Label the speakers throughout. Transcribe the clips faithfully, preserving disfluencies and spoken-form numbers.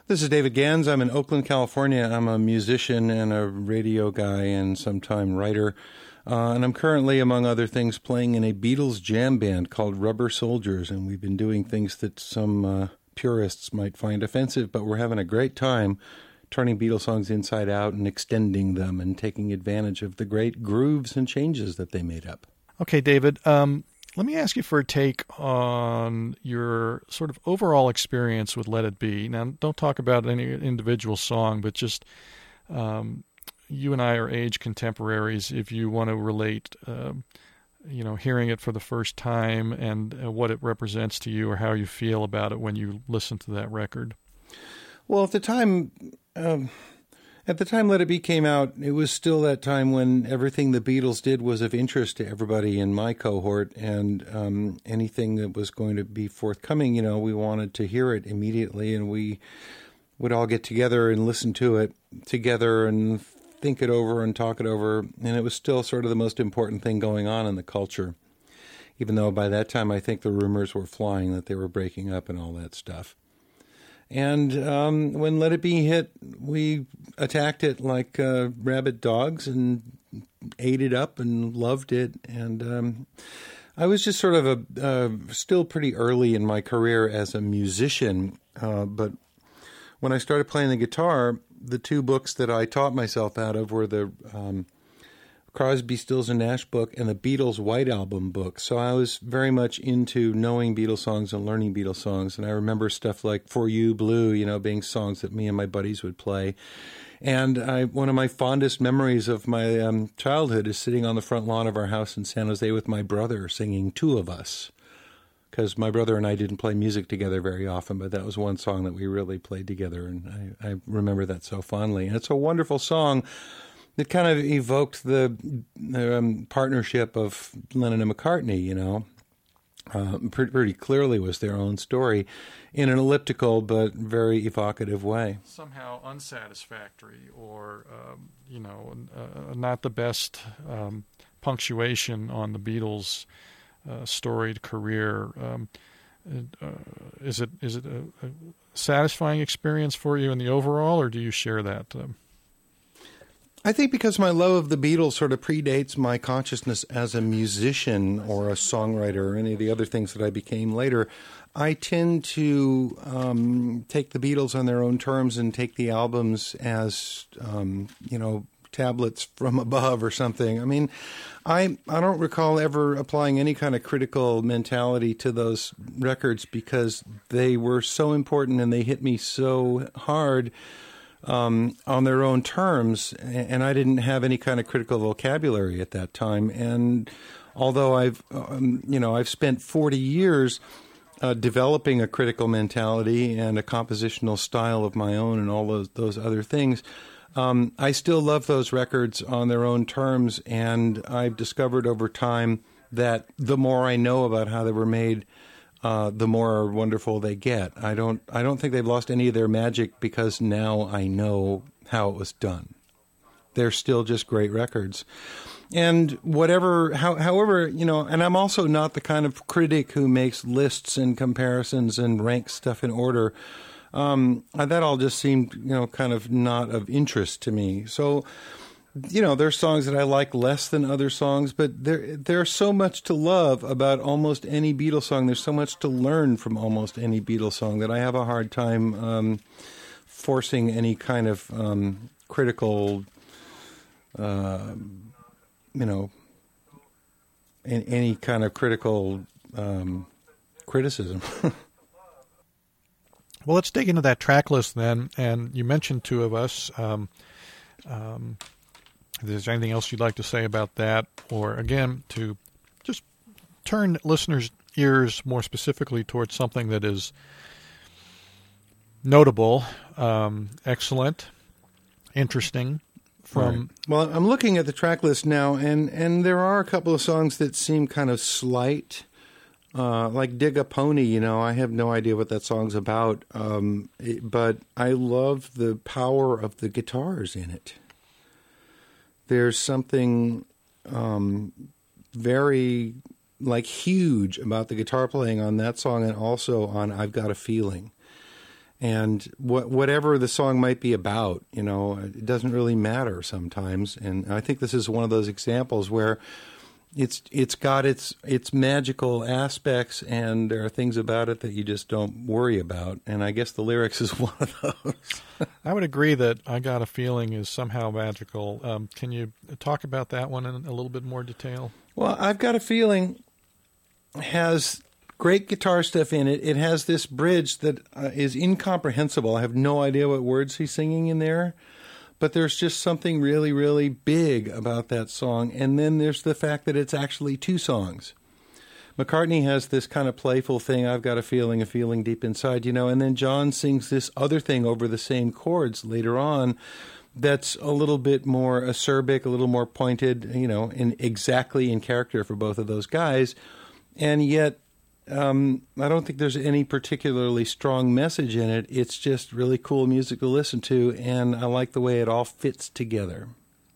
Speaker 1: This is David Gans. I'm in Oakland, California. I'm a musician and a radio guy and sometime writer. Uh, and I'm currently, among other things, playing in a Beatles jam band called Rubber Soldiers. And we've been doing things that some uh, purists might find offensive, but we're having a great time turning Beatles songs inside out and extending them and taking advantage of the great grooves and changes that they made up.
Speaker 2: Okay, David, um, let me ask you for a take on your sort of overall experience with Let It Be. Now, don't talk about any individual song, but just um, you and I are age contemporaries. If you want to relate, uh, you know, hearing it for the first time and uh, what it represents to you or how you feel about it when you listen to that record.
Speaker 1: Well, at the time... Um... At the time Let It Be came out, it was still that time when everything the Beatles did was of interest to everybody in my cohort, and um, anything that was going to be forthcoming, you know, we wanted to hear it immediately, and we would all get together and listen to it together and think it over and talk it over, and it was still sort of the most important thing going on in the culture, even though by that time I think the rumors were flying that they were breaking up and all that stuff. And um, when Let It Be hit, we attacked it like uh, rabid dogs and ate it up and loved it. And um, I was just sort of a uh, still pretty early in my career as a musician. Uh, but when I started playing the guitar, the two books that I taught myself out of were the um, Crosby, Stills and Nash book and the Beatles White Album book. So I was very much into knowing Beatles songs and learning Beatles songs. And I remember stuff like For You, Blue, you know, being songs that me and my buddies would play. And I, one of my fondest memories of my um, childhood is sitting on the front lawn of our house in San Jose with my brother singing Two of Us. Because my brother and I didn't play music together very often, but that was one song that we really played together. And I, I remember that so fondly. And it's a wonderful song. It kind of evoked the um, partnership of Lennon and McCartney, you know. Uh, pretty, pretty clearly was their own story in an elliptical but very evocative way.
Speaker 2: Somehow unsatisfactory or, um, you know, uh, not the best um, punctuation on the Beatles' uh, storied career. Um, uh, is it is it a, a satisfying experience for you in the overall, or do you share that? Um,
Speaker 1: I think because my love of the Beatles sort of predates my consciousness as a musician or a songwriter or any of the other things that I became later, I tend to um, take the Beatles on their own terms and take the albums as, um, you know, tablets from above or something. I mean, I I don't recall ever applying any kind of critical mentality to those records because they were so important and they hit me so hard Um, on their own terms, and I didn't have any kind of critical vocabulary at that time. And although I've, um, you know, I've spent forty years uh, developing a critical mentality and a compositional style of my own and all those those other things, um, I still love those records on their own terms. And I've discovered over time that the more I know about how they were made, Uh, the more wonderful they get. I don't I don't think they've lost any of their magic because now I know how it was done. They're still just great records. And whatever, how, however, you know, and I'm also not the kind of critic who makes lists and comparisons and ranks stuff in order. Um, that all just seemed, you know, kind of not of interest to me. So, you know, there's songs that I like less than other songs, but there there's so much to love about almost any Beatles song. There's so much to learn from almost any Beatles song that I have a hard time um, forcing any kind of um, critical, uh, you know, any kind of critical um, criticism.
Speaker 2: Well, let's dig into that track list then. And you mentioned Two of Us. Um, um, If there's anything else you'd like to say about that, or again, to just turn listeners' ears more specifically towards something that is notable, um, excellent, interesting. From
Speaker 1: right. Well, I'm looking at the track list now, and, and there are a couple of songs that seem kind of slight, uh, like Dig a Pony. You know, I have no idea what that song's about, um, it, but I love the power of the guitars in it. There's something um, very, like, huge about the guitar playing on that song and also on I've Got a Feeling. And wh- whatever the song might be about, you know, it doesn't really matter sometimes. And I think this is one of those examples where it's it's got its its magical aspects, and there are things about it that you just don't worry about. And I guess the lyrics is one of those.
Speaker 2: I would agree that I Got a Feeling is somehow magical. Um, can you talk about that one in a little bit more detail?
Speaker 1: Well, I've Got a Feeling has great guitar stuff in it. It has this bridge that uh, is incomprehensible. I have no idea what words he's singing in there, but there's just something really, really big about that song. And then there's the fact that it's actually two songs. McCartney has this kind of playful thing, I've got a feeling, a feeling deep inside, you know, and then John sings this other thing over the same chords later on that's a little bit more acerbic, a little more pointed, you know, in exactly in character for both of those guys. And yet, Um, I don't think there's any particularly strong message in it. It's just really cool music to listen to, and I like the way it all fits together.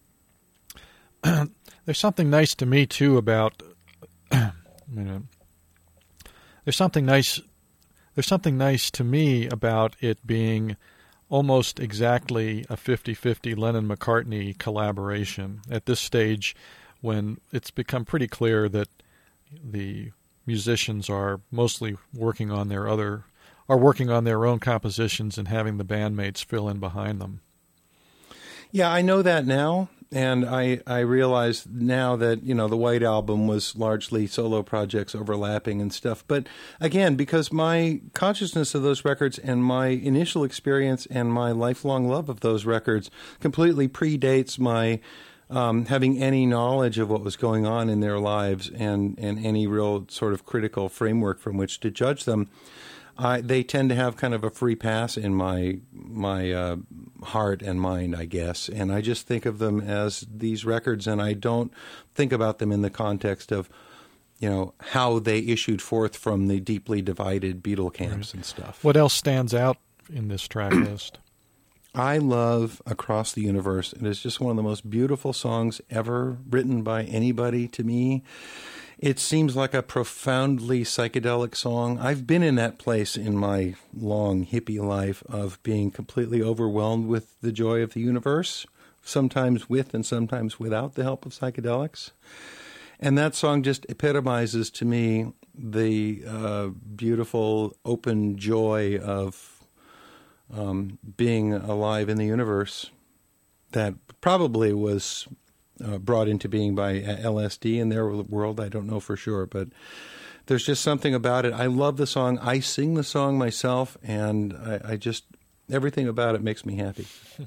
Speaker 2: There's something nice to me, too, about... you know, there's something nice... There's something nice to me about it being almost exactly a fifty-fifty Lennon-McCartney collaboration. At this stage, when it's become pretty clear that the musicians are mostly working on their other, are working on their own compositions and having the bandmates fill in behind them.
Speaker 1: Yeah, I know that now, and I I realize now that, you know, the White Album was largely solo projects overlapping and stuff. But again, because my consciousness of those records and my initial experience and my lifelong love of those records completely predates my Um, having any knowledge of what was going on in their lives and, and any real sort of critical framework from which to judge them, I, they tend to have kind of a free pass in my my uh, heart and mind, I guess. And I just think of them as these records, and I don't think about them in the context of, you know, how they issued forth from the deeply divided Beatle camps right. and stuff.
Speaker 2: What else stands out in this track list?
Speaker 1: I love Across the Universe. It is just one of the most beautiful songs ever written by anybody to me. It seems like a profoundly psychedelic song. I've been in that place in my long hippie life of being completely overwhelmed with the joy of the universe, sometimes with and sometimes without the help of psychedelics. And that song just epitomizes to me the uh, beautiful, open joy of Um, being alive in the universe that probably was uh, brought into being by L S D in their world. I don't know for sure, but there's just something about it. I love the song. I sing the song myself, and I, I just, everything about it makes me happy.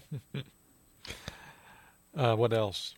Speaker 2: uh, what else?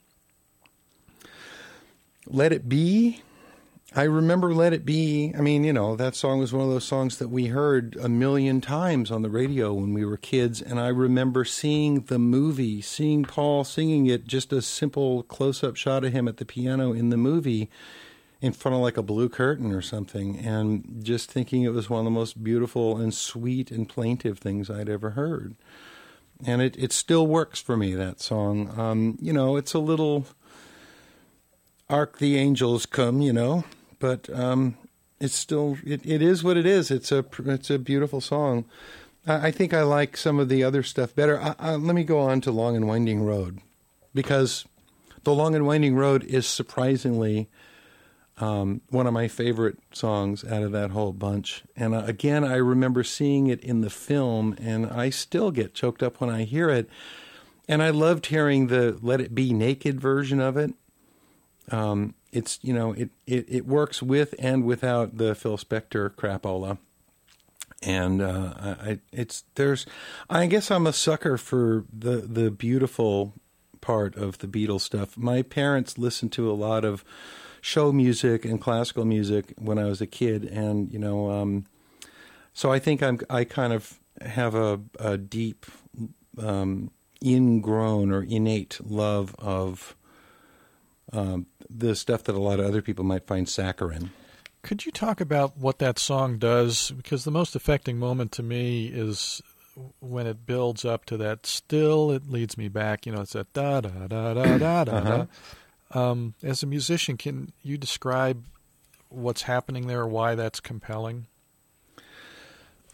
Speaker 1: Let It Be. I remember Let It Be. I mean, you know, that song was one of those songs that we heard a million times on the radio when we were kids. And I remember seeing the movie, seeing Paul singing it, just a simple close-up shot of him at the piano in the movie in front of like a blue curtain or something, and just thinking it was one of the most beautiful and sweet and plaintive things I'd ever heard. And it, it still works for me, that song. Um, you know, it's a little Arc the Angels Come, you know. But um, it's still, it, it is what it is. It's a it's a beautiful song. I, I think I like some of the other stuff better. I, I, let me go on to Long and Winding Road, because the Long and Winding Road is surprisingly um, one of my favorite songs out of that whole bunch. And uh, again, I remember seeing it in the film, and I still get choked up when I hear it. And I loved hearing the Let It Be Naked version of it. Um, it's, you know, it, it, it works with and without the Phil Spector crapola. And uh, I, it's, there's, I guess I'm a sucker for the, the beautiful part of the Beatles stuff. My parents listened to a lot of show music and classical music when I was a kid. And, you know, um, so I think I'm, I kind of have a, a deep, um, ingrown or innate love of Um, the stuff that a lot of other people might find saccharine.
Speaker 2: Could you talk about what that song does? Because the most affecting moment to me is when it builds up to that still, it leads me back. You know, it's that da da da da da da.
Speaker 1: Uh-huh.
Speaker 2: Um, as a musician, can you describe what's happening there, why that's compelling?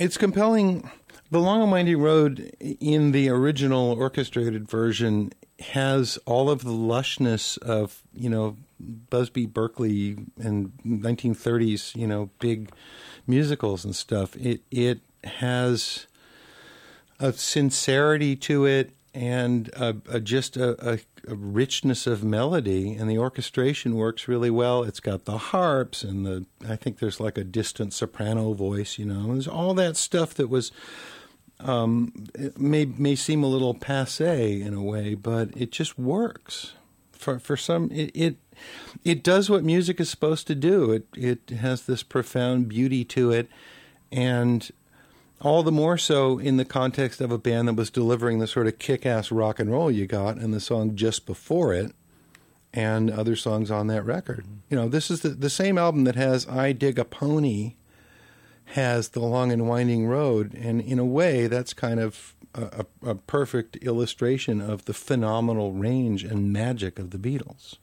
Speaker 1: It's compelling. The Long and Winding Road in the original orchestrated version has all of the lushness of, you know, Busby Berkeley and nineteen thirties, you know, big musicals and stuff. It it has a sincerity to it and a, a, just a, a, a richness of melody, and the orchestration works really well. It's got the harps and the, I think there's like a distant soprano voice, you know. There's all that stuff that was, um, it may may seem a little passé in a way, but it just works. For for some, it, it it does what music is supposed to do. It it has this profound beauty to it, and all the more so in the context of a band that was delivering the sort of kick-ass rock and roll you got in the song just before it and other songs on that record. You know, this is the, the same album that has I Dig a Pony, has The Long and Winding Road, and in a way that's kind of a, a, a perfect illustration of the phenomenal range and magic of the Beatles.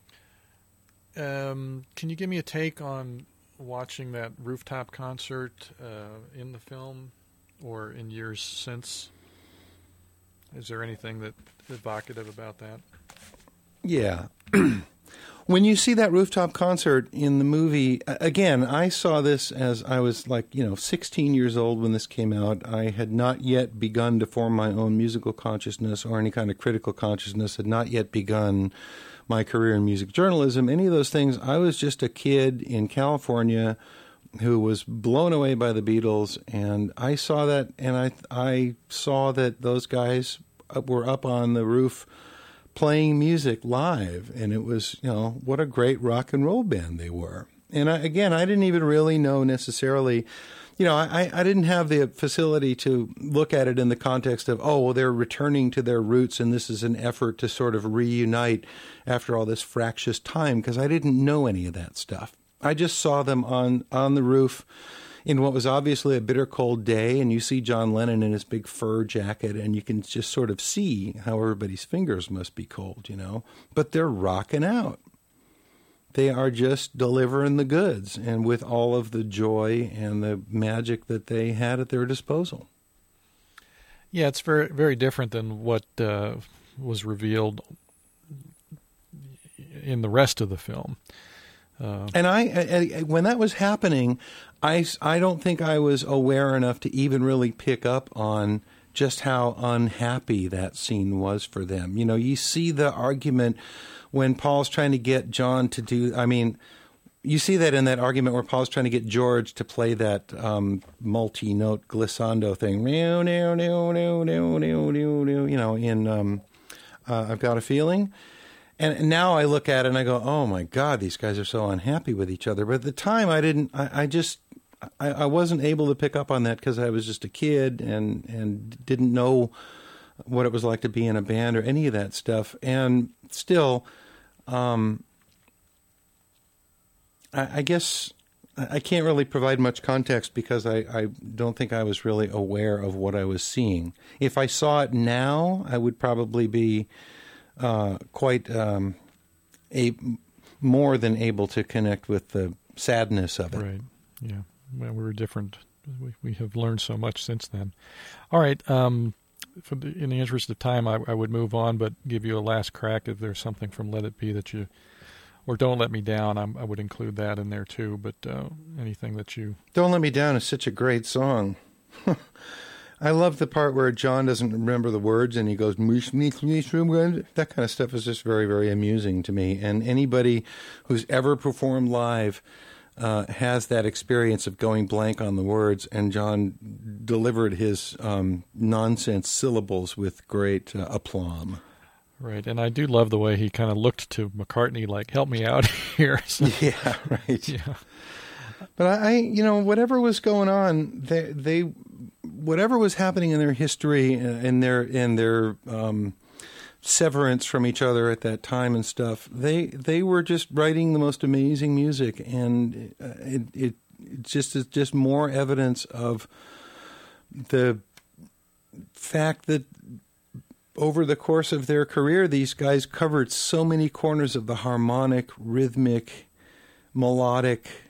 Speaker 2: Um, can you give me a take on watching that rooftop concert uh, in the film? Or in years since? Is there anything that evocative about that?
Speaker 1: Yeah. When you see that rooftop concert in the movie, again, I saw this as I was like, you know, sixteen years old when this came out. I had not yet begun to form my own musical consciousness or any kind of critical consciousness, had not yet begun my career in music journalism, any of those things. I was just a kid in California who was blown away by the Beatles, and I saw that, and I I saw that those guys were up on the roof playing music live, and it was, you know, what a great rock and roll band they were. And I, again, I didn't even really know necessarily, you know, I, I didn't have the facility to look at it in the context of, oh, well, they're returning to their roots, and this is an effort to sort of reunite after all this fractious time, because I didn't know any of that stuff. I just saw them on, on the roof in what was obviously a bitter cold day, and you see John Lennon in his big fur jacket, and you can just sort of see how everybody's fingers must be cold, you know. But they're rocking out. They are just delivering the goods, and with all of the joy and the magic that they had at their disposal.
Speaker 2: Yeah, it's very, very different than what uh, was revealed in the rest of the film. Uh,
Speaker 1: and I, I, when that was happening, I, I don't think I was aware enough to even really pick up on just how unhappy that scene was for them. You know, you see the argument when Paul's trying to get John to do, I mean, you see that in that argument where Paul's trying to get George to play that um, multi-note glissando thing, you know, in um, uh, I've Got a Feeling. And now I look at it and I go, oh my God, these guys are so unhappy with each other. But at the time I didn't, I, I just, I, I wasn't able to pick up on that because I was just a kid and, and didn't know what it was like to be in a band or any of that stuff. And still, um, I, I guess I can't really provide much context because I, I don't think I was really aware of what I was seeing. If I saw it now, I would probably be Uh, quite um, a more than able to connect with the sadness of it.
Speaker 2: Right. Yeah. Well, we were different. We, we have learned so much since then. All right. Um, for the, in the interest of time, I, I would move on, but give you a last crack if there's something from Let It Be that you, or Don't Let Me Down. I'm, I would include that in there too. But uh, anything that you
Speaker 1: Don't Let Me Down is such a great song. I love the part where John doesn't remember the words and he goes, that kind of stuff is just very, very amusing to me. And anybody who's ever performed live uh, has that experience of going blank on the words, and John delivered his um, nonsense syllables with great uh, aplomb.
Speaker 2: Right, and I do love the way he kind of looked to McCartney like, help me out here. So,
Speaker 1: yeah, right.
Speaker 2: Yeah.
Speaker 1: But I, you know, whatever was going on, they, they, whatever was happening in their history, in their, in their um, severance from each other at that time and stuff, they, they were just writing the most amazing music, and it, it, it just is just more evidence of the fact that over the course of their career, these guys covered so many corners of the harmonic, rhythmic, melodic,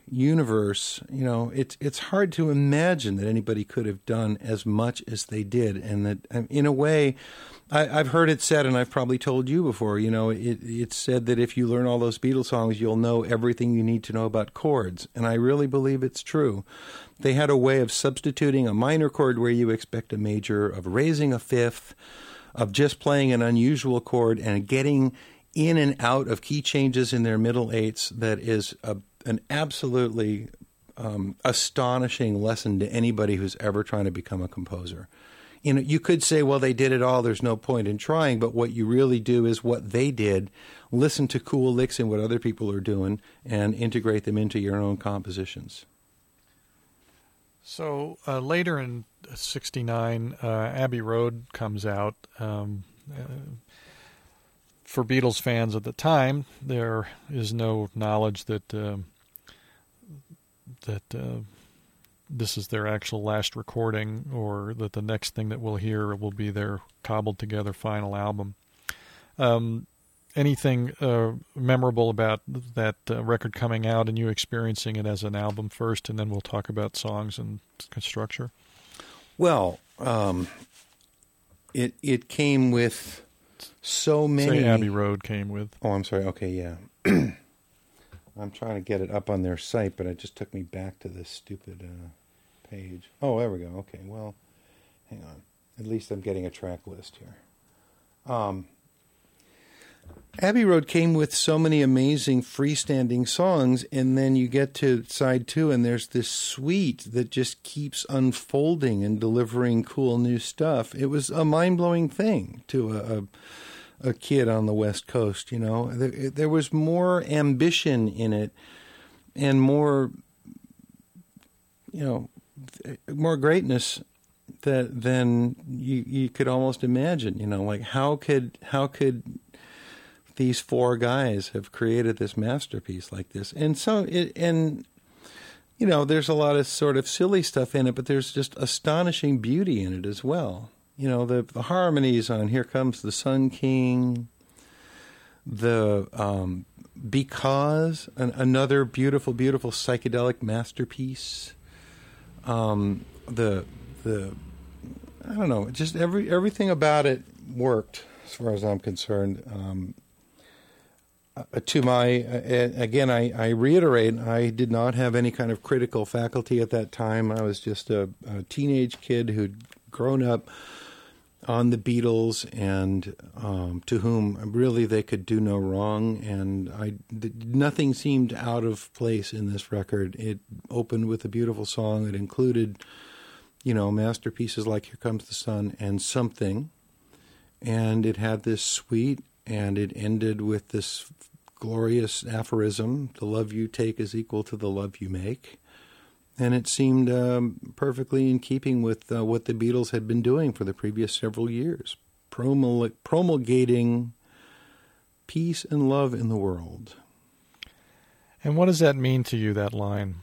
Speaker 1: universe, you know, it's it's hard to imagine that anybody could have done as much as they did, and that in a way, I, I've heard it said, and I've probably told you before, you know, it, it's said that if you learn all those Beatles songs, you'll know everything you need to know about chords, and I really believe it's true. They had a way of substituting a minor chord where you expect a major, of raising a fifth, of just playing an unusual chord and getting in and out of key changes in their middle eights that is a an absolutely um, astonishing lesson to anybody who's ever trying to become a composer. You know, you could say, well, they did it all, there's no point in trying, but what you really do is what they did, listen to cool licks in what other people are doing, and integrate them into your own compositions.
Speaker 2: So uh, later in sixty-nine, uh, Abbey Road comes out. Um, uh, for Beatles fans at the time, there is no knowledge that um, that uh, this is their actual last recording, or that the next thing that we'll hear will be their cobbled together final album. Um, anything uh, memorable about that uh, record coming out and you experiencing it as an album first, and then we'll talk about songs and structure?
Speaker 1: Well, um, it it came with so many.
Speaker 2: Say Abbey Road came with.
Speaker 1: Oh, I'm sorry. Okay, yeah. I'm trying to get it up on their site, but it just took me back to this stupid uh, page. Oh, there we go. Okay, well, hang on. At least I'm getting a track list here. Um, Abbey Road came with so many amazing freestanding songs, and then you get to side two, and there's this suite that just keeps unfolding and delivering cool new stuff. It was a mind-blowing thing to a, a a kid on the West Coast, you know. There, there was more ambition in it and more, you know, more greatness that than you, you could almost imagine, you know. Like, how could how could these four guys have created this masterpiece like this? And so, it, and, you know, there's a lot of sort of silly stuff in it, but there's just astonishing beauty in it as well. You know, the, the harmonies on Here Comes the Sun King, the um, Because, an, another beautiful, beautiful psychedelic masterpiece. Um, the the I don't know, just every everything about it worked as far as I'm concerned. Um, uh, to my uh, again, I, I reiterate, I did not have any kind of critical faculty at that time. I was just a, a teenage kid who'd grown up on the Beatles, and um, to whom really they could do no wrong, and I th- nothing seemed out of place in this record. It opened with a beautiful song. It included, you know, masterpieces like Here Comes the Sun and Something, and it had this suite, and it ended with this glorious aphorism: "The love you take is equal to the love you make." And it seemed um, perfectly in keeping with uh, what the Beatles had been doing for the previous several years, promul- promulgating peace and love in the world.
Speaker 2: And what does that mean to you, that line?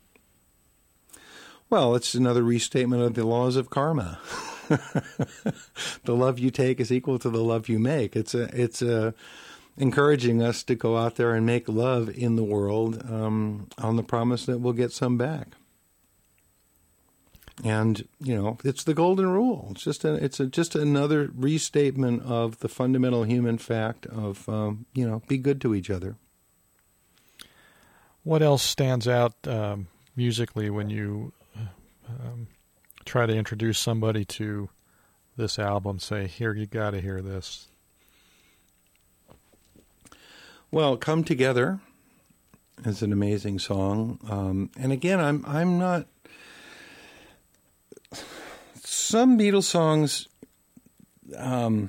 Speaker 1: Well, it's another restatement of the laws of karma. The love you take is equal to the love you make. It's a, it's a, encouraging us to go out there and make love in the world, um, on the promise that we'll get some back. And, you know, it's the golden rule. It's just a, it's a, just another restatement of the fundamental human fact of, um, you know, be good to each other.
Speaker 2: What else stands out um, musically when you um, try to introduce somebody to this album? Say, here, you got to hear this.
Speaker 1: Well, "Come Together" is an amazing song, um, and again, I'm I'm not. Some Beatles songs, um,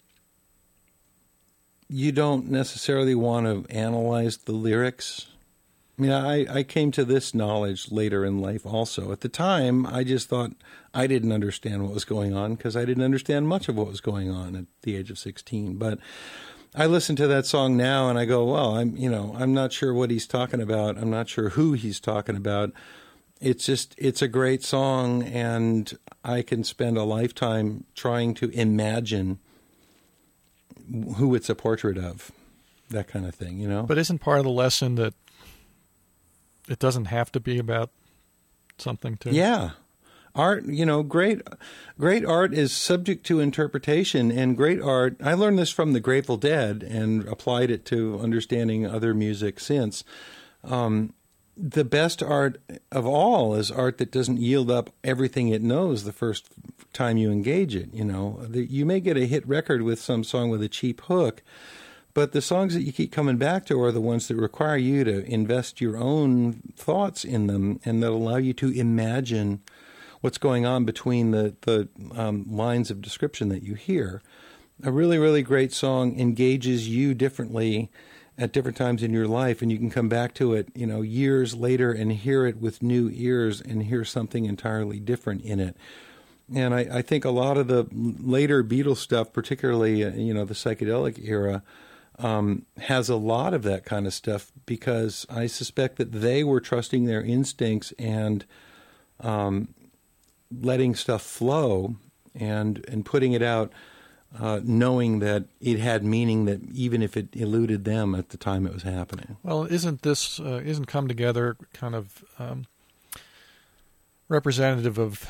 Speaker 1: you don't necessarily want to analyze the lyrics. I mean, I, I came to this knowledge later in life also. At the time, I just thought I didn't understand what was going on because I didn't understand much of what was going on at the age of sixteen. But I listen to that song now and I go, well, I'm, you know, I'm not sure what he's talking about. I'm not sure who he's talking about. It's just, it's a great song, and I can spend a lifetime trying to imagine who it's a portrait of, that kind of thing, you know?
Speaker 2: But isn't part of the lesson that it doesn't have to be about something to
Speaker 1: yeah. Art, you know, great, great art is subject to interpretation, and great art. I learned this from the Grateful Dead and applied it to understanding other music since. Um, the best art of all is art that doesn't yield up everything it knows the first time you engage it. You know, the, you may get a hit record with some song with a cheap hook, but the songs that you keep coming back to are the ones that require you to invest your own thoughts in them and that allow you to imagine what's going on between the, the um, lines of description that you hear. A really, really great song engages you differently at different times in your life, and you can come back to it, you know, years later and hear it with new ears and hear something entirely different in it. And I, I think a lot of the later Beatles stuff, particularly, uh, you know, the psychedelic era, um, has a lot of that kind of stuff because I suspect that they were trusting their instincts and um, letting stuff flow and and putting it out, uh, knowing that it had meaning that even if it eluded them at the time it was happening.
Speaker 2: Well, isn't this, uh, isn't Come Together kind of um, representative of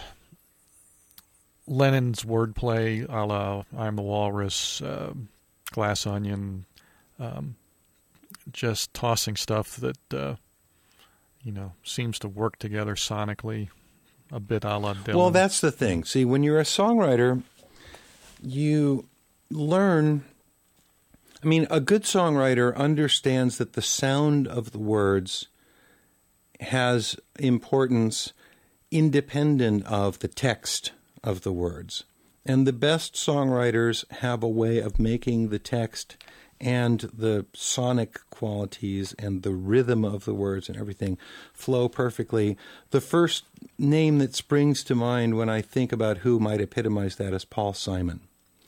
Speaker 2: Lennon's wordplay a la I'm the Walrus, uh, Glass Onion, um, just tossing stuff that, uh, you know, seems to work together sonically? A bit a la Dylan.
Speaker 1: Well, that's the thing. See, when you're a songwriter, you learn. I mean, a good songwriter understands that the sound of the words has importance independent of the text of the words. And the best songwriters have a way of making the text and the sonic qualities and the rhythm of the words and everything flow perfectly. The first name that springs to mind when I think about who might epitomize that is Paul Simon.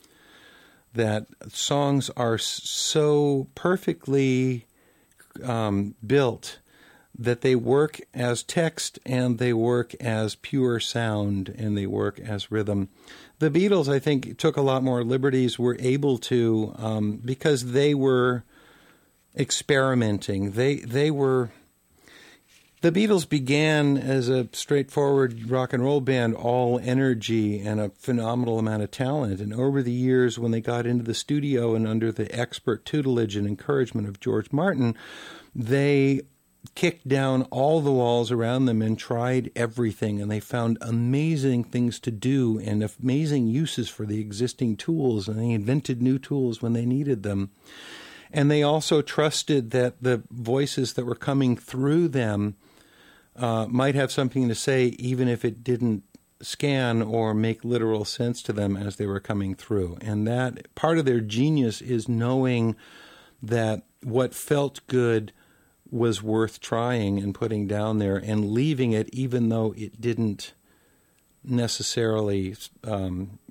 Speaker 1: That songs are so perfectly um, built that they work as text and they work as pure sound and they work as rhythm. The Beatles, I think, took a lot more liberties, were able to, um, because they were experimenting. They they were, the Beatles began as a straightforward rock and roll band, all energy and a phenomenal amount of talent. And over the years, when they got into the studio and under the expert tutelage and encouragement of George Martin, they kicked down all the walls around them and tried everything, and they found amazing things to do and amazing uses for the existing tools, and they invented new tools when they needed them. And they also trusted that the voices that were coming through them uh, might have something to say, even if it didn't scan or make literal sense to them as they were coming through. And that part of their genius is knowing that what felt good was worth trying and putting down there and leaving it even though it didn't necessarily um,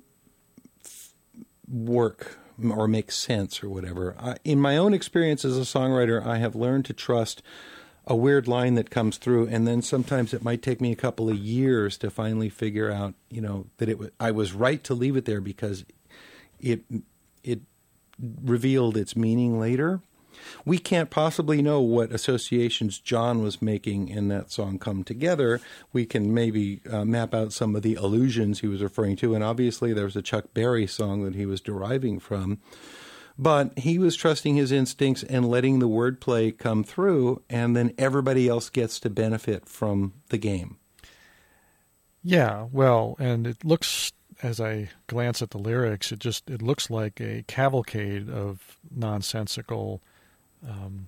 Speaker 1: work or make sense or whatever. I, in my own experience as a songwriter, I have learned to trust a weird line that comes through, and then sometimes it might take me a couple of years to finally figure out, you know, that it w- I was right to leave it there because it it revealed its meaning later. We can't possibly know what associations John was making in that song Come Together. We can maybe uh, map out some of the allusions he was referring to, and obviously there was a Chuck Berry song that he was deriving from. But he was trusting his instincts and letting the wordplay come through, and then everybody else gets to benefit from the game.
Speaker 2: Yeah, well, and it looks, as I glance at the lyrics, it just it looks like a cavalcade of nonsensical Um,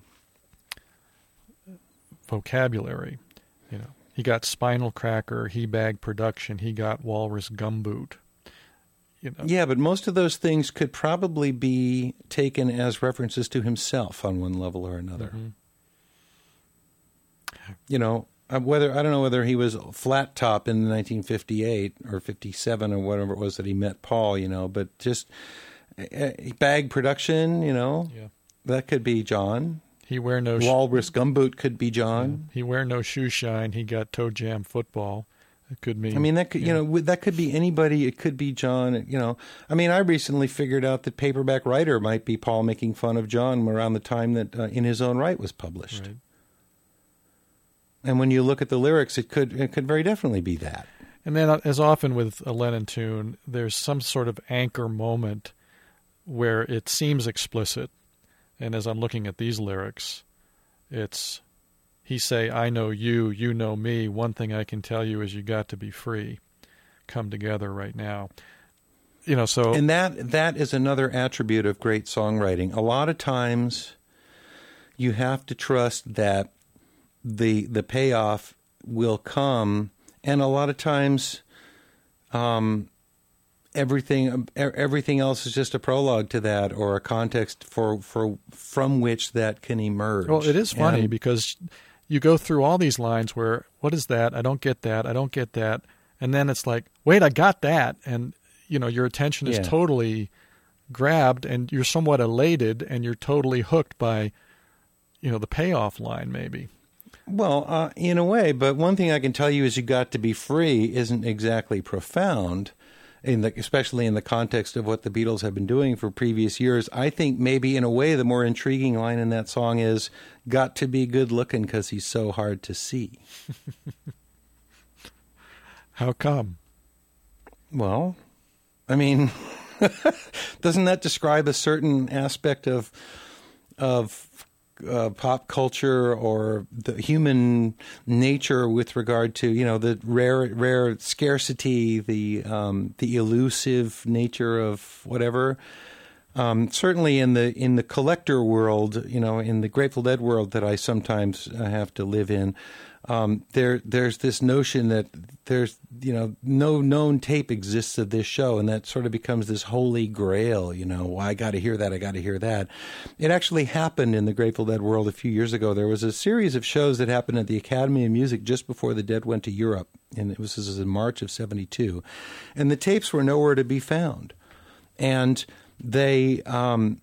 Speaker 2: vocabulary. You know, he got Spinal Cracker, he bagged production, he got Walrus Gumboot. You know.
Speaker 1: Yeah, but most of those things could probably be taken as references to himself on one level or another.
Speaker 2: Mm-hmm.
Speaker 1: You know, whether I don't know whether he was flat top in nineteen fifty-eight or fifty-seven or whatever it was that he met Paul. You know, but just uh, bag production. You know.
Speaker 2: Yeah.
Speaker 1: That could be John.
Speaker 2: He wear no sh-
Speaker 1: Walrus Gumboot could be John.
Speaker 2: Yeah. He wear no shoe shine. He got toe jam football. It could mean.
Speaker 1: I mean, that could,
Speaker 2: yeah.
Speaker 1: you know, that could be anybody. It could be John. You know, I mean, I recently figured out that Paperback Writer might be Paul making fun of John around the time that uh, In His Own Right was published.
Speaker 2: Right.
Speaker 1: And when you look at the lyrics, it could it could very definitely be that.
Speaker 2: And then, as often with a Lennon tune, there's some sort of anchor moment where it seems explicit. And as I'm looking at these lyrics, it's, he say, I know you, you know me. One thing I can tell you is you got to be free. Come together right now. You know, so...
Speaker 1: And that that is another attribute of great songwriting. A lot of times you have to trust that the the payoff will come, and a lot of times um, everything everything else is just a prologue to that, or a context for, for from which that can emerge.
Speaker 2: Well, it is funny
Speaker 1: and,
Speaker 2: because you go through all these lines where, what is that? I don't get that. I don't get that. And then it's like, wait, I got that. And, you know, your attention is
Speaker 1: yeah.
Speaker 2: totally grabbed and you're somewhat elated and you're totally hooked by, you know, the payoff line maybe.
Speaker 1: Well, uh, in a way, but one thing I can tell you is you got to be free isn't exactly profound, in the, especially in the context of what the Beatles have been doing for previous years. I think maybe in a way the more intriguing line in that song is, got to be good looking because he's so hard to see.
Speaker 2: How come?
Speaker 1: Well, I mean, doesn't that describe a certain aspect of of uh, pop culture or the human nature with regard to, you know, the rare rare scarcity, the um, the elusive nature of whatever? Um, certainly in the in the collector world, you know, in the Grateful Dead world that I sometimes have to live in, um, there there's this notion that there's, you know, no known tape exists of this show, and that sort of becomes this holy grail. You know, well, I got to hear that, I got to hear that. It actually happened in the Grateful Dead world a few years ago. There was a series of shows that happened at the Academy of Music just before the Dead went to Europe, and it was, this was in March of seventy-two, and the tapes were nowhere to be found, and they um,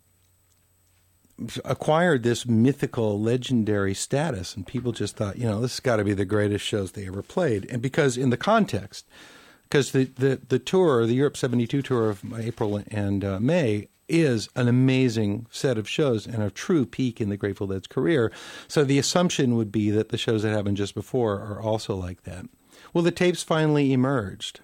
Speaker 1: acquired this mythical, legendary status, and people just thought, you know, this has got to be the greatest shows they ever played. And because in the context, because the, the, the tour, the Europe seventy-two tour of April and uh, May, is an amazing set of shows and a true peak in the Grateful Dead's career. So the assumption would be that the shows that happened just before are also like that. Well, the tapes finally emerged,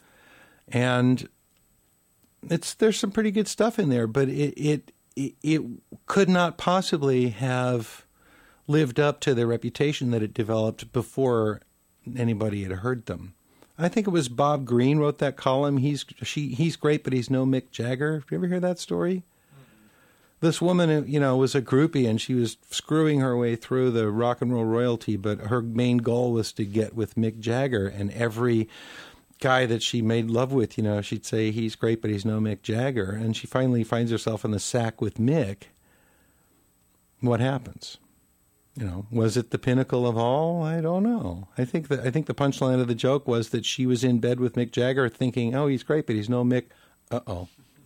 Speaker 1: and It's there's some pretty good stuff in there, but it, it it it could not possibly have lived up to the reputation that it developed before anybody had heard them. I think it was Bob Green wrote that column. He's she he's great, but he's no Mick Jagger. Did you ever hear that story? Mm-hmm. This woman, you know, was a groupie, and she was screwing her way through the rock and roll royalty, but her main goal was to get with Mick Jagger, and every guy that she made love with, you know, she'd say he's great, but he's no Mick Jagger. And she finally finds herself in the sack with Mick. What happens? You know, was it the pinnacle of all? I don't know. I think that I think the punchline of the joke was that she was in bed with Mick Jagger thinking, oh, he's great, but he's no Mick. Uh-oh.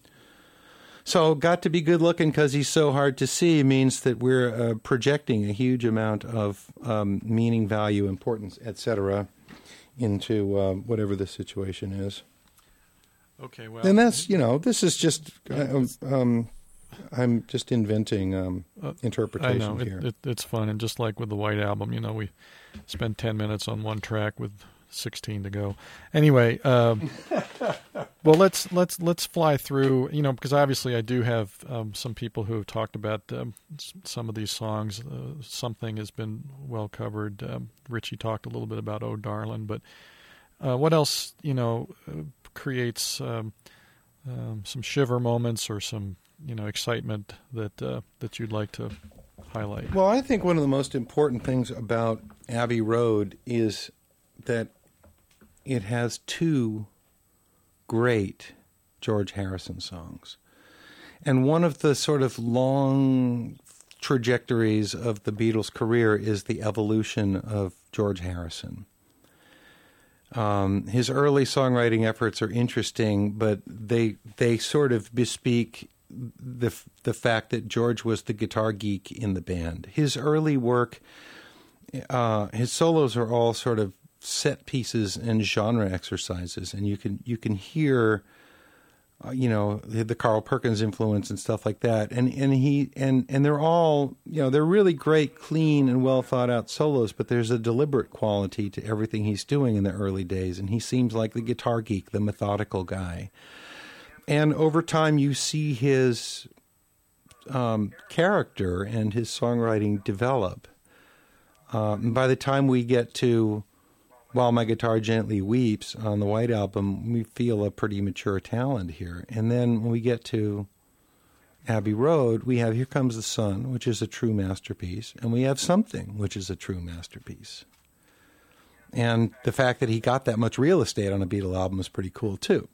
Speaker 1: So got to be good looking because he's so hard to see means that we're uh, projecting a huge amount of um, meaning, value, importance, et cetera, into uh, whatever the situation is.
Speaker 2: Okay, well,
Speaker 1: and that's, you know, this is just uh, um, I'm just inventing um, interpretation
Speaker 2: I know
Speaker 1: here.
Speaker 2: it, it, it's fun, and just like with the White Album, you know, we spend ten minutes on one track with sixteen to go. Anyway, um, well, let's let's let's fly through, you know, because obviously I do have um, some people who have talked about um, some of these songs. Uh, something has been well covered. Um, Richie talked a little bit about "Oh Darlin'," but uh, what else, you know, uh, creates um, um, some shiver moments or some, you know, excitement that uh, that you'd like to highlight?
Speaker 1: Well, I think one of the most important things about Abbey Road is that it has two great George Harrison songs. And one of the sort of long trajectories of the Beatles' career is the evolution of George Harrison. Um, his early songwriting efforts are interesting, but they they sort of bespeak the the fact that George was the guitar geek in the band. His early work, uh, his solos are all sort of set pieces and genre exercises, and you can you can hear you know, the Carl Perkins influence and stuff like that. And and he and and they're all, you know, they're really great, clean and well thought out solos, but there's a deliberate quality to everything he's doing in the early days, and he seems like the guitar geek, the methodical guy. And over time you see his um, character and his songwriting develop. Uh, and by the time we get to While My Guitar Gently Weeps on the White Album, we feel a pretty mature talent here. And then when we get to Abbey Road, we have Here Comes the Sun, which is a true masterpiece, and we have Something, which is a true masterpiece. And the fact that he got that much real estate on a Beatle album is pretty cool, too.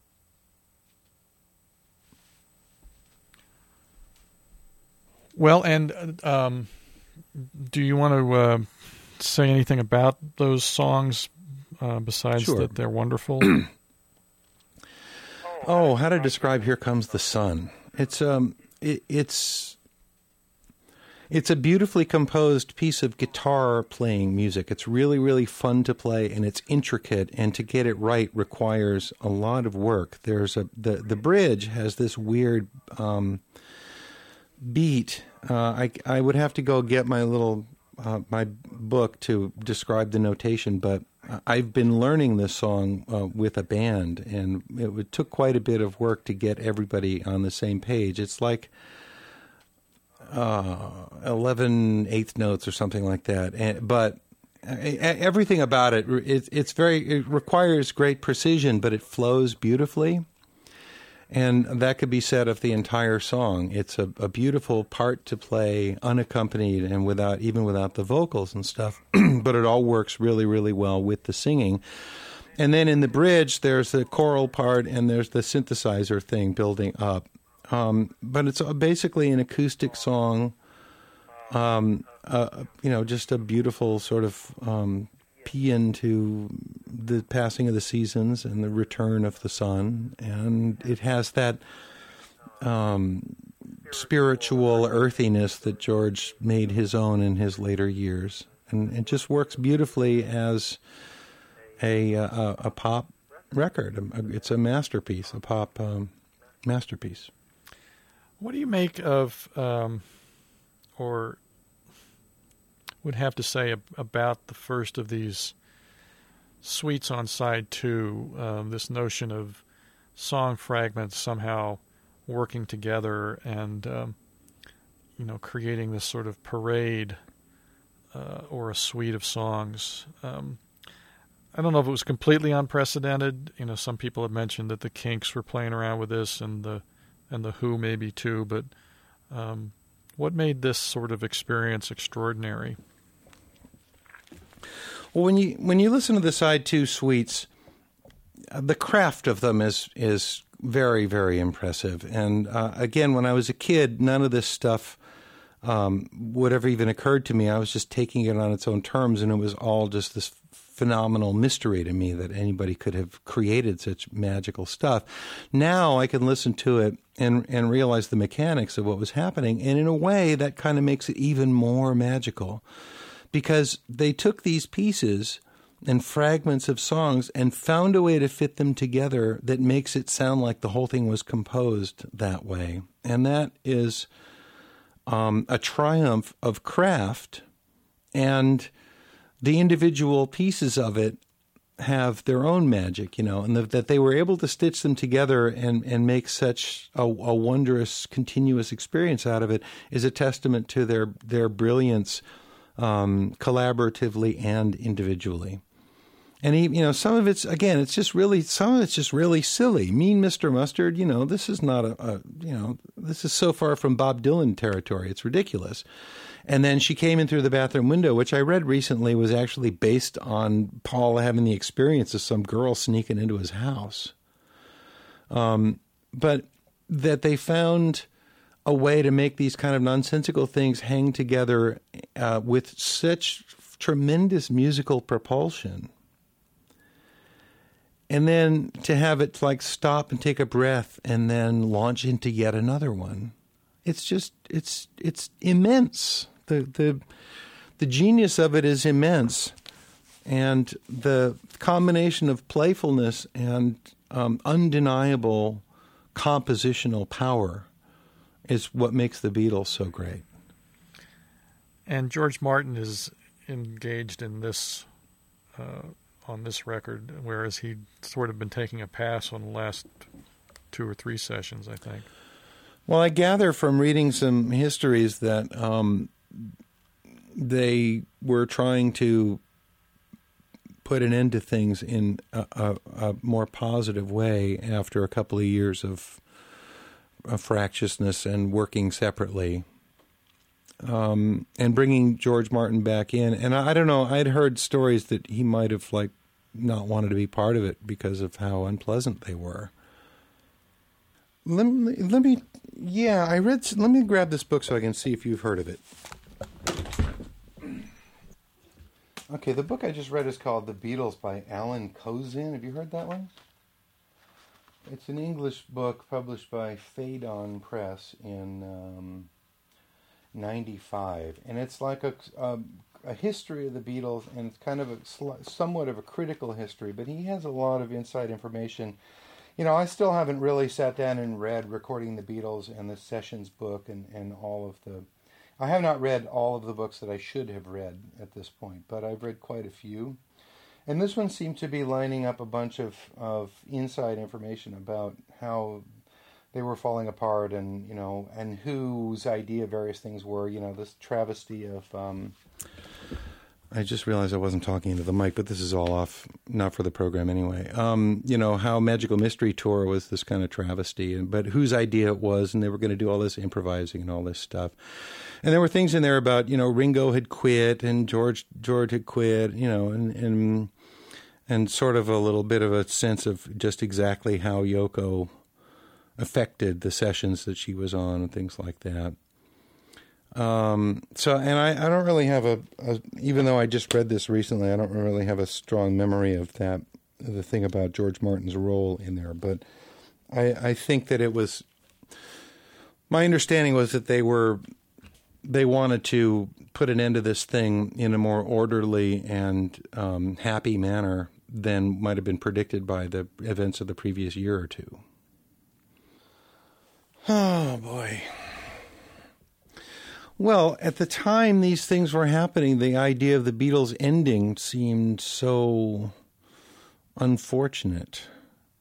Speaker 2: Well, and um, do you want to uh, say anything about those songs uh, besides
Speaker 1: Sure.
Speaker 2: that they're wonderful?
Speaker 1: Oh, how to describe Here Comes the Sun. It's um it, it's it's a beautifully composed piece of guitar playing music. It's really, really fun to play, and it's intricate, and to get it right requires a lot of work. There's a the, the bridge has this weird um beat. Uh, I I would have to go get my little uh, my book to describe the notation, but I've been learning this song uh, with a band, and it, it took quite a bit of work to get everybody on the same page. It's like uh, eleven eighth notes or something like that, and, but everything about it, it, it's very, it requires great precision, but it flows beautifully. And that could be said of the entire song. It's a, a beautiful part to play unaccompanied and without, even without the vocals and stuff. But it all works really, really well with the singing. And then in the bridge, there's the choral part and there's the synthesizer thing building up. Um, but it's basically an acoustic song. Um, uh, you know, just a beautiful sort of um, paean to the passing of the seasons and the return of the sun, and it has that um, spiritual earthiness that George made his own in his later years, and it just works beautifully as a a, a pop record. It's a masterpiece, a pop um, masterpiece.
Speaker 2: What do you make of, um, or would have to say about the first of these suites on side two, um, this notion of song fragments somehow working together and, um, you know, creating this sort of parade uh, or a suite of songs. Um, I don't know if it was completely unprecedented. You know, some people have mentioned that the Kinks were playing around with this, and the and the Who maybe too, but um, what made this sort of experience extraordinary?
Speaker 1: Well, when you when you listen to the side two suites, the craft of them is is very, very impressive. And uh, again, when I was a kid, none of this stuff um, would have even occurred to me. I was just taking it on its own terms, and it was all just this phenomenal mystery to me that anybody could have created such magical stuff. Now I can listen to it and and realize the mechanics of what was happening, and in a way that kind of makes it even more magical, because they took these pieces and fragments of songs and found a way to fit them together that makes it sound like the whole thing was composed that way. And that is um, a triumph of craft, and the individual pieces of it have their own magic, you know, and the, that they were able to stitch them together and, and make such a, a wondrous, continuous experience out of it is a testament to their, their brilliance, um, collaboratively and individually. And, he, you know, some of it's, again, it's just really, some of it's just really silly. Mean Mister Mustard, you know, this is not a, a, you know, this is so far from Bob Dylan territory. It's ridiculous. And then She Came In Through the Bathroom Window, which I read recently was actually based on Paul having the experience of some girl sneaking into his house. Um, but that they found a way to make these kind of nonsensical things hang together uh, with such tremendous musical propulsion. And then to have it like stop and take a breath and then launch into yet another one. It's just, it's it's immense. The the the genius of it is immense. And the combination of playfulness and um, undeniable compositional power is what makes the Beatles so great.
Speaker 2: And George Martin is engaged in this uh, on this record, whereas he'd sort of been taking a pass on the last two or three sessions, I think.
Speaker 1: Well, I gather from reading some histories that um, they were trying to put an end to things in a, a, a more positive way after a couple of years of, of fractiousness and working separately. Um, and bringing George Martin back in. And I, I don't know, I'd heard stories that he might have, like, not wanted to be part of it because of how unpleasant they were. Let me, let me, yeah, I read, let me grab this book so I can see if you've heard of it. Okay, the book I just read is called The Beatles by Alan Kozin. Have you heard that one? It's an English book published by Phaidon Press in um, ninety-five. And it's like a, a, a history of the Beatles, and it's kind of a somewhat of a critical history, but he has a lot of inside information. You know, I still haven't really sat down and read Recording the Beatles and the Sessions book and, and all of the... I have not read all of the books that I should have read at this point, but I've read quite a few. And this one seemed to be lining up a bunch of, of inside information about how they were falling apart and, you know, and whose idea various things were. You know, this travesty of... Um, I just realized I wasn't talking into the mic, but this is all off, not for the program anyway. Um, you know, how Magical Mystery Tour was this kind of travesty, and but whose idea it was, and they were going to do all this improvising and all this stuff. And there were things in there about, you know, Ringo had quit and George George had quit, you know, and and and sort of a little bit of a sense of just exactly how Yoko affected the sessions that she was on and things like that. Um, so, and I, I don't really have a, a, even though I just read this recently, I don't really have a strong memory of that, the thing about George Martin's role in there. But I, I think that it was, my understanding was that they were, they wanted to put an end to this thing in a more orderly and um, happy manner than might have been predicted by the events of the previous year or two. Oh, boy. Well, at the time these things were happening, the idea of the Beatles ending seemed so unfortunate.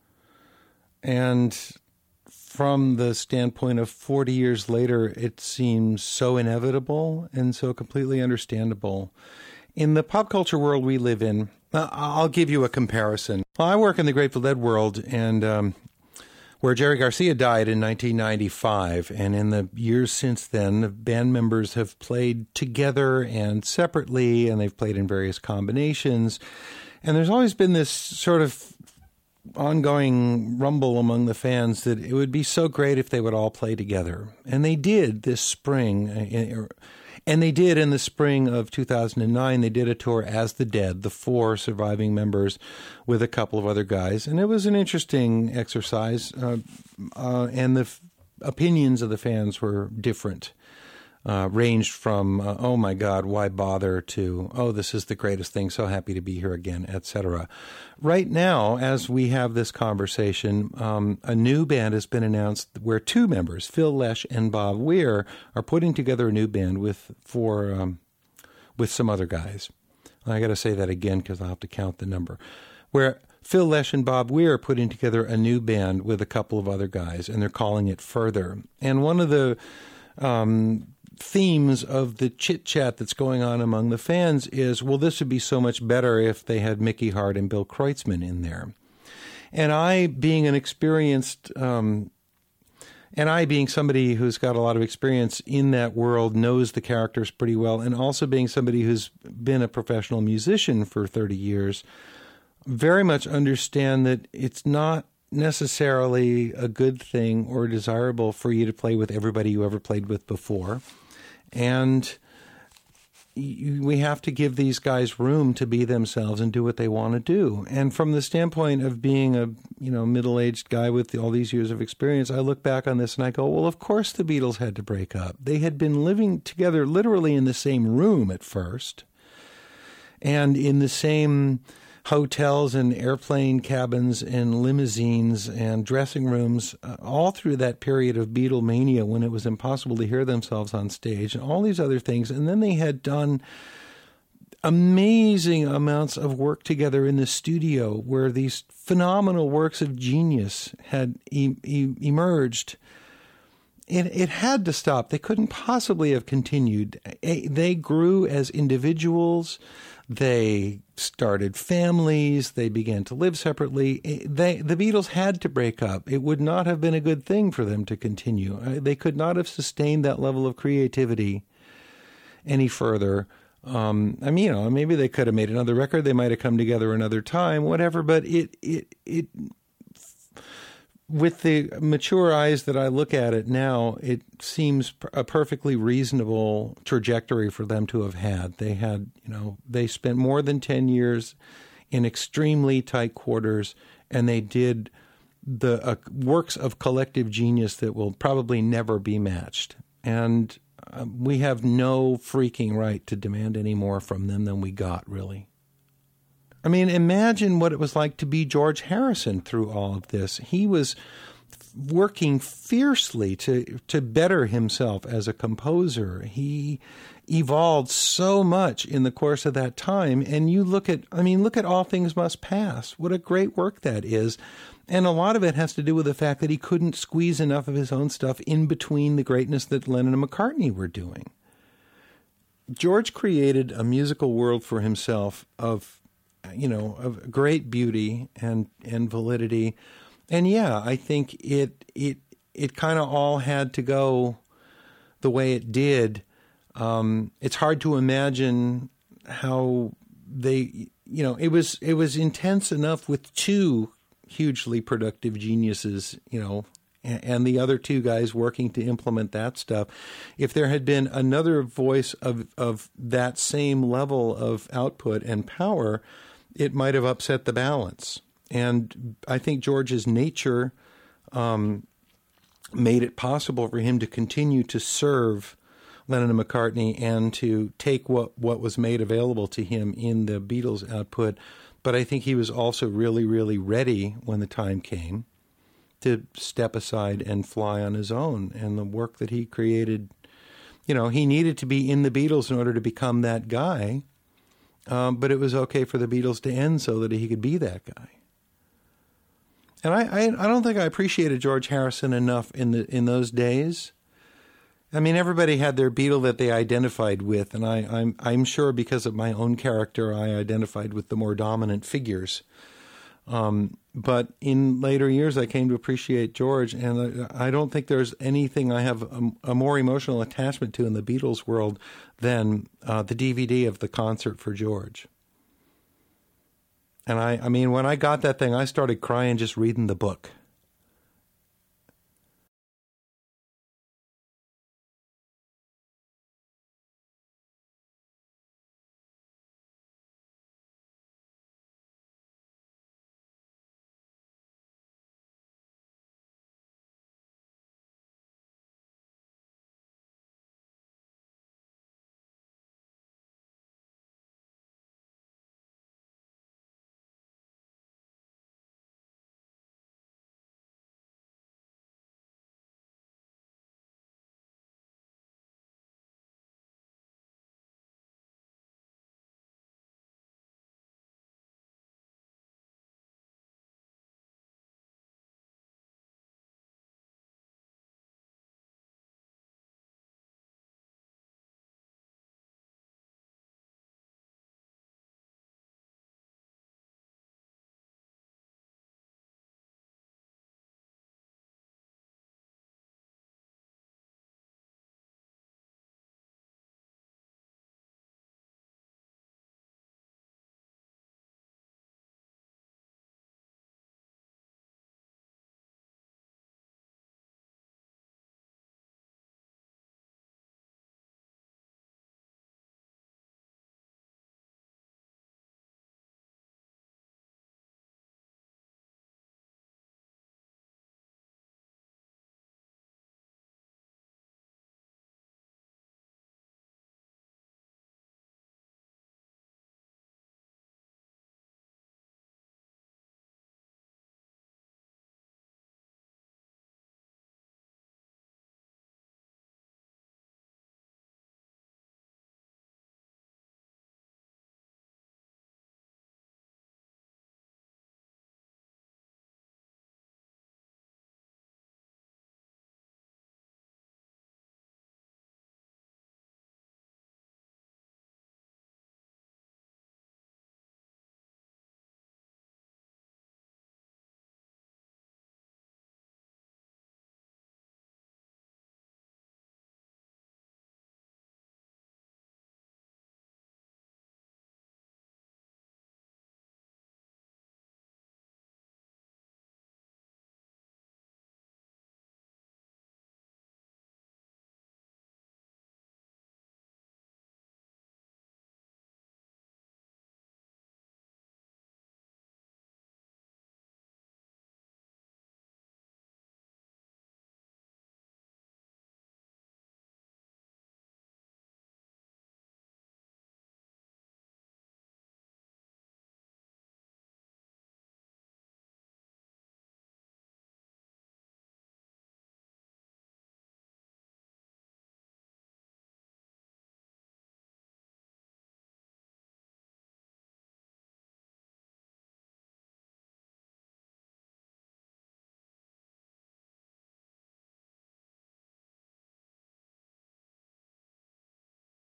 Speaker 1: And from the standpoint of forty years later, it seems so inevitable and so completely understandable. In the pop culture world we live in, I'll give you a comparison. Well, I work in the Grateful Dead world, and um, where Jerry Garcia died in nineteen ninety-five, and in the years since then, the band members have played together and separately, and they've played in various combinations. And there's always been this sort of ongoing rumble among the fans that it would be so great if they would all play together. And they did this spring, and they did in the spring of two thousand nine, they did a tour as the Dead, the four surviving members with a couple of other guys. And it was an interesting exercise, uh, uh, and the f- opinions of the fans were different. Uh, ranged from, uh, oh my God, why bother, to, oh, this is the greatest thing, so happy to be here again, et cetera. Right now, as we have this conversation, um, a new band has been announced where two members, Phil Lesh and Bob Weir, are putting together a new band with for um, with some other guys. I got to say that again because I'll have to count the number. Where Phil Lesh and Bob Weir are putting together a new band with a couple of other guys, and they're calling it Further. And one of the um, themes of the chit-chat that's going on among the fans is, well, this would be so much better if they had Mickey Hart and Bill Kreutzmann in there. And I, being an experienced, um, and I being somebody who's got a lot of experience in that world, knows the characters pretty well, and also being somebody who's been a professional musician for thirty years, very much understand that it's not necessarily a good thing or desirable for you to play with everybody you ever played with before. And we have to give these guys room to be themselves and do what they want to do. And from the standpoint of being a, you know, middle-aged guy with all these years of experience, I look back on this and I go, well, of course the Beatles had to break up. They had been living together literally in the same room at first, and in the same hotels and airplane cabins and limousines and dressing rooms, uh, all through that period of Beatlemania when it was impossible to hear themselves on stage and all these other things. And then they had done amazing amounts of work together in the studio where these phenomenal works of genius had e- e- emerged. It, it had to stop. They couldn't possibly have continued. They grew as individuals. They started families. They began to live separately. They, the Beatles had to break up. It would not have been a good thing for them to continue. They could not have sustained that level of creativity any further. Um, I mean, you know, maybe they could have made another record. They might have come together another time, whatever. But it, it, it, with the mature eyes that I look at it now, it seems a perfectly reasonable trajectory for them to have had. They had, you know, they spent more than ten years in extremely tight quarters, and they did the uh, works of collective genius that will probably never be matched. And uh, we have no freaking right to demand any more from them than we got, really. I mean, imagine what it was like to be George Harrison through all of this. He was working fiercely to to better himself as a composer. He evolved so much in the course of that time. And you look at, I mean, look at All Things Must Pass. What a great work that is. And a lot of it has to do with the fact that he couldn't squeeze enough of his own stuff in between the greatness that Lennon and McCartney were doing. George created a musical world for himself of, you know, of great beauty and, and validity. And yeah, I think it it it kind of all had to go the way it did. Um, it's hard to imagine how they, you know, it was it was intense enough with two hugely productive geniuses, you know, and, and the other two guys working to implement that stuff. If there had been another voice of of that same level of output and power, it might have upset the balance. And I think George's nature um, made it possible for him to continue to serve Lennon and McCartney and to take what, what was made available to him in the Beatles output. But I think he was also really, really ready when the time came to step aside and fly on his own. And the work that he created, you know, he needed to be in the Beatles in order to become that guy. Um, but it was okay for the Beatles to end so that he could be that guy. And I, I, I don't think I appreciated George Harrison enough in the in those days. I mean, everybody had their Beatle that they identified with, and I, I'm I'm sure because of my own character, I identified with the more dominant figures. Um, but in later years, I came to appreciate George, and I, I don't think there's anything I have a, a more emotional attachment to in the Beatles world than uh, the D V D of the concert for George. And I, I mean, when I got that thing, I started crying just reading the book.